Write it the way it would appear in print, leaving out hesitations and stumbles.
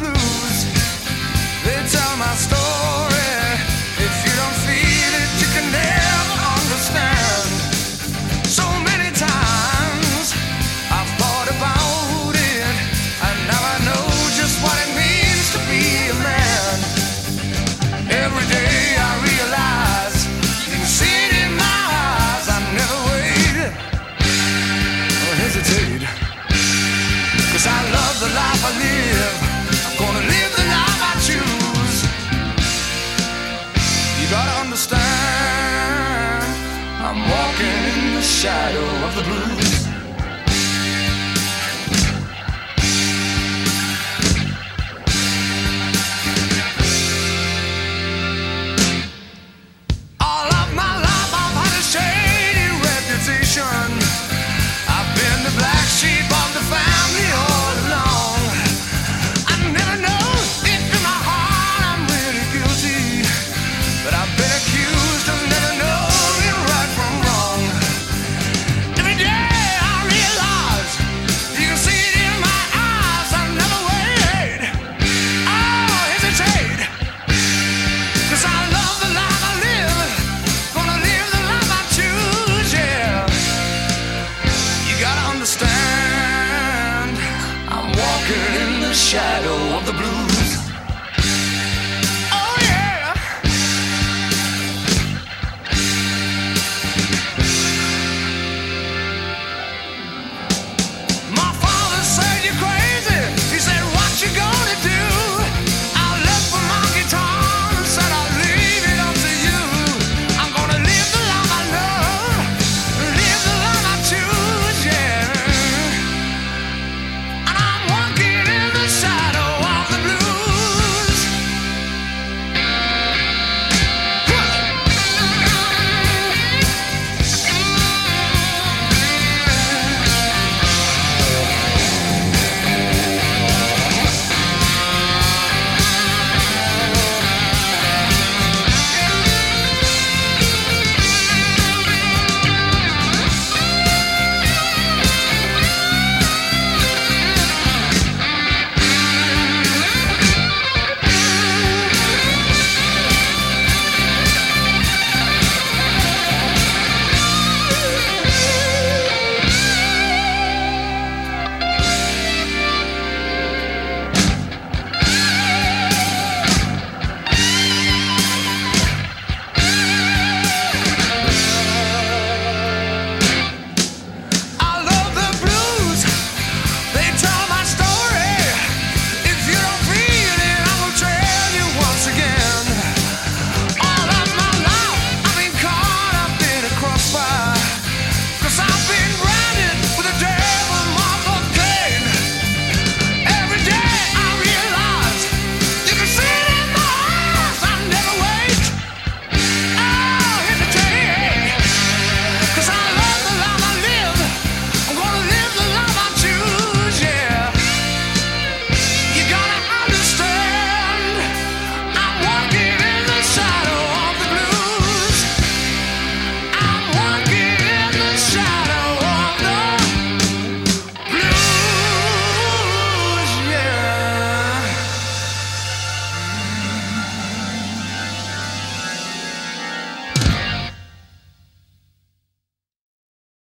blues. They tell my story. If you don't feel it, you can never understand. So many times I've thought about it, and now I know just what it means to be a man. Every day I realize, you can see it in my eyes, I never wait or hesitate. 'Cause I love the life I live, I'm gonna live the life I choose. You gotta understand, I'm walking in the shadow of the blues. All of my life I've had a shady reputation. I've been the black sheep of the family all along. I never know if in my heart I'm really guilty, but I've been accused of never knowing right from wrong. Every day I realize, you can see it in my eyes, I never wait or hesitate. 'Cause I love the life I live, gonna live the life I choose, yeah. You gotta understand, I'm walking in the shadow of the blues.